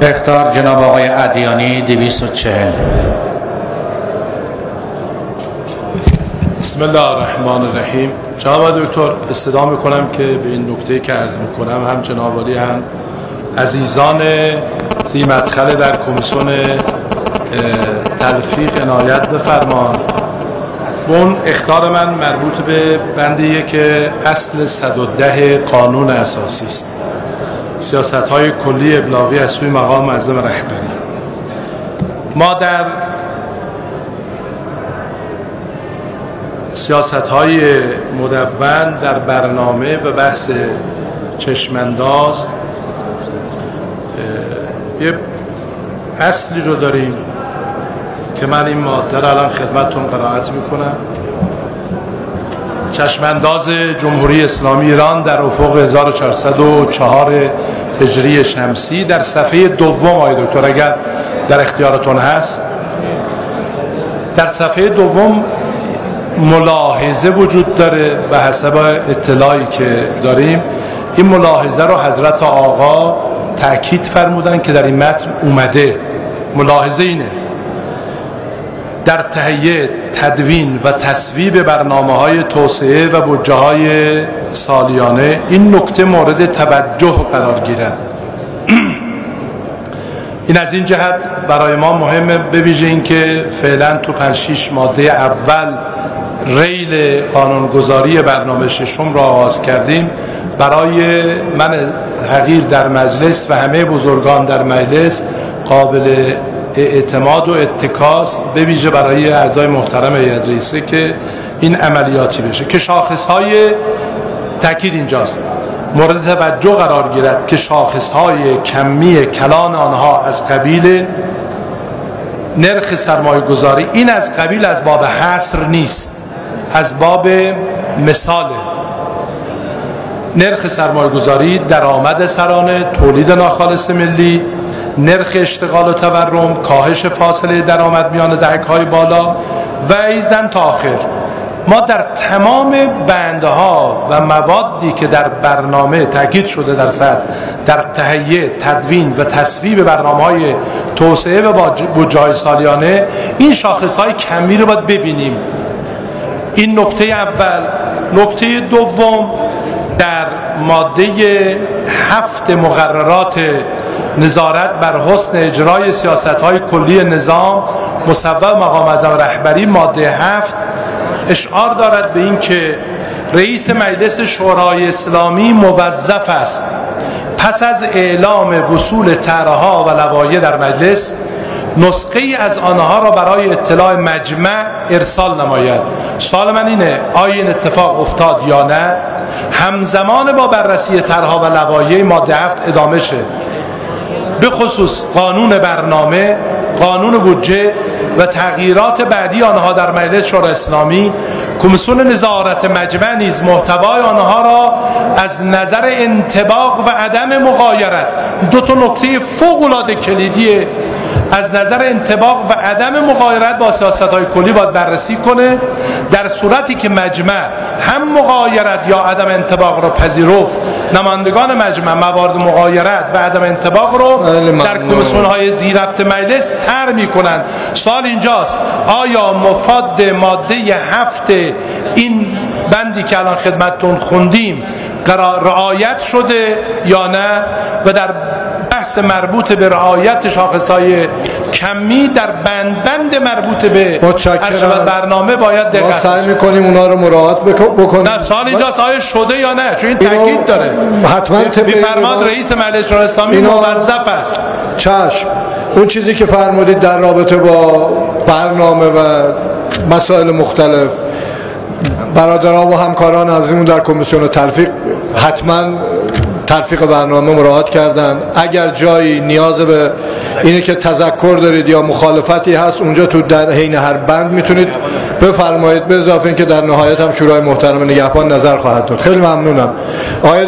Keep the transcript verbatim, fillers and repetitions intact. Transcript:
اخطار جناب آقای عدیانی دویست و چهل. بسم الله الرحمن الرحیم. جناب دکتر استدعا میکنم که به این نکته که عرض میکنم هم جناب عالی هم عزیزان ذی مدخل در کمیسیون تلفیق عنایت بفرمان. اون اخطار من مربوط به بندیه که اصل صد و ده قانون اساسی است، سیاست های کلی ابلاغی از سوی مقام معظم رهبری. ما در سیاست های مدون در برنامه و بحث چشمانداز یه اصلی رو داریم که من این ماده رو الان خدمتتون قرائت میکنم. چشمانداز جمهوری اسلامی ایران در افق هزار و چهارصد و چهار هجری شمسی در صفحه دوم، آقای دکتر اگر در اختیارتون هست، در صفحه دوم ملاحظه وجود داره. به حسب اطلاعی که داریم این ملاحظه رو حضرت آقا تأکید فرمودن که در این متن اومده. ملاحظه اینه: در تهیه، تدوین و تصویب برنامه‌های توسعه و بودجه‌های سالیانه این نکته مورد توجه قرار گیرد. این از این جهت برای ما مهمه، به ویژه اینکه فعلا تو پنج شش ماده اول ریل قانونگذاری برنامه ششم را آغاز کردیم. برای من حقیر در مجلس و همه بزرگان در مجلس قابل اعتماد و اتکاست، به ویژه برای اعضای محترم هیئت رئیسه، که این عملیاتی بشه که شاخصهای تاکید اینجاست مورد توجه قرار گیرد که شاخصهای کمی کلان آنها از قبیل نرخ سرمایه گذاری، این از قبیل از باب حصر نیست، از باب مثاله. نرخ سرمایه گذاری، درآمد سرانه، تولید ناخالص ملی، نرخ اشتغال و تورم، کاهش فاصله درآمد میان دهک‌های بالا و ایزن تا آخر. ما در تمام بندها و موادی که در برنامه تاکید شده در سر در تهیه، تدوین و تصویب برنامه‌های توسعه و بودجه‌های سالیانه این شاخص‌های کمی رو باید ببینیم. این نکته اول. نکته دوم، در ماده هفت مقررات نظارت بر حسن اجرای سیاست‌های کلی نظام مصوب مقام معظم رهبری، ماده هفت اشعار دارد به این که رئیس مجلس شورای اسلامی موظف است پس از اعلام وصول طرح‌ها و لوایح در مجلس نسخه ای از آنها را برای اطلاع مجمع ارسال نماید. سوال من اینه: آیا این اتفاق افتاد یا نه؟ همزمان با بررسی طرح‌ها و لوایح ماده هفت ادامه شه، به خصوص قانون برنامه، قانون بودجه و تغییرات بعدی آنها در مجلس شورای اسلامی، کمیسیون نظارت مجمع نیز محتوای آنها را از نظر انطباق و عدم مغایرت، دو تا نکته فوق‌العاده کلیدی، از نظر انطباق و عدم مغایرت با سیاست‌های کلی باید بررسی کنه. در صورتی که مجمع هم مغایرت یا عدم انطباق را پذیرفت، نمایندگان مجمع موارد مغایرت و عدم انطباق رو در کمیسیون‌های زیر ربط مجلس طرح می‌کنند. سوال اینجاست: آیا مفاد ماده هفت این بندی که الان خدمتتون خوندیم رعایت شده یا نه؟ و در بحث مربوط به رعایت شاخصهای کمی در بند بند مربوط به ارشد برنامه باید دقت. ما سعی می‌کنیم اونا رو مراعات بکنیم. نه، سوال اینجاست آیا شده یا نه، چون این تاکید داره. حتما می‌فرماد رئیس مجلس شورای اسلامی موظف است. چشم. اون چیزی که فرمودید در رابطه با برنامه و مسائل مختلف، برادران و همکاران عزیزمون در کمیسیون تلفیق حتما تلفیق برنامه مراعات کردن. اگر جایی نیاز به اینه که تذکر دارید یا مخالفتی هست، اونجا تو در حین هر بند میتونید بفرمایید، به اضافه اینکه در نهایت هم شورای محترم نگهبان نظر خواهد داد. خیلی ممنونم.